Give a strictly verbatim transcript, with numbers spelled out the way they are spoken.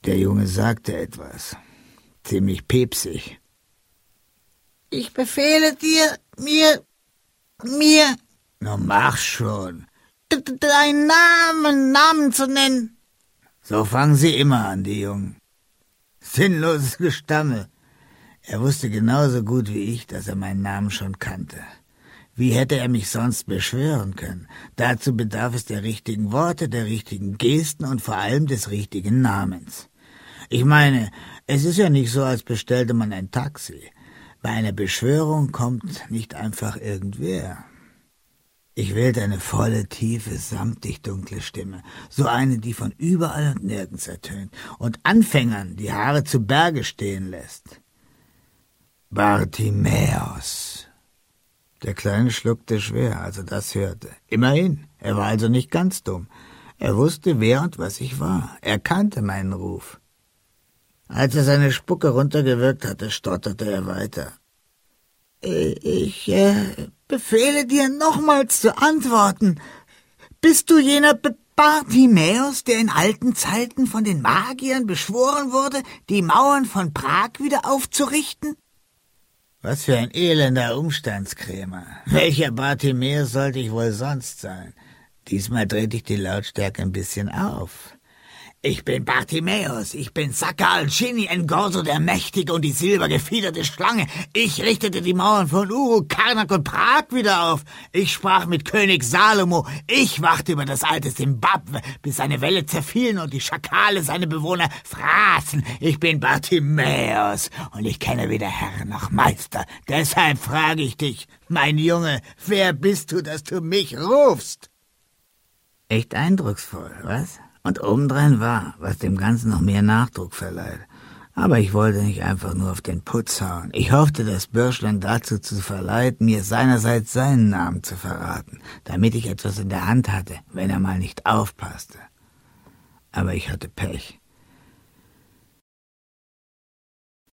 Der Junge sagte etwas. Ziemlich pepsig. Ich befehle dir, mir, mir... Na, mach schon. ...deinen Namen, Namen zu nennen. So fangen sie immer an, die Jungen. Sinnloses Gestammel. Er wusste genauso gut wie ich, dass er meinen Namen schon kannte. Wie hätte er mich sonst beschwören können? Dazu bedarf es der richtigen Worte, der richtigen Gesten und vor allem des richtigen Namens. Ich meine, es ist ja nicht so, als bestellte man ein Taxi. Bei einer Beschwörung kommt nicht einfach irgendwer. Ich wählte eine volle, tiefe, samtig dunkle Stimme, so eine, die von überall und nirgends ertönt und Anfängern die Haare zu Berge stehen lässt. Bartimäus. Der Kleine schluckte schwer, als er das hörte. Immerhin, er war also nicht ganz dumm. Er wusste, wer und was ich war. Er kannte meinen Ruf. Als er seine Spucke runtergewirkt hatte, stotterte er weiter. Ich äh, befehle dir nochmals zu antworten. Bist du jener B- Bartimäus, der in alten Zeiten von den Magiern beschworen wurde, die Mauern von Prag wieder aufzurichten? Was für ein elender Umstandskrämer. Welcher Bartimäus sollte ich wohl sonst sein? Diesmal drehte ich die Lautstärke ein bisschen auf. Ich bin Bartimäus, ich bin Sakal Chini Ngorso der Mächtige und die silbergefiederte Schlange. Ich richtete die Mauern von Uruk, Karnak und Prag wieder auf. Ich sprach mit König Salomo. Ich wachte über das alte Simbabwe, bis seine Wälle zerfielen und die Schakale seine Bewohner fraßen. Ich bin Bartimäus und ich kenne weder Herr noch Meister. Deshalb frage ich dich, mein Junge, wer bist du, dass du mich rufst? Echt eindrucksvoll, was? Und obendrein wahr, was dem Ganzen noch mehr Nachdruck verleiht. Aber ich wollte nicht einfach nur auf den Putz hauen. Ich hoffte, das Bürschlein dazu zu verleiten, mir seinerseits seinen Namen zu verraten, damit ich etwas in der Hand hatte, wenn er mal nicht aufpasste. Aber ich hatte Pech.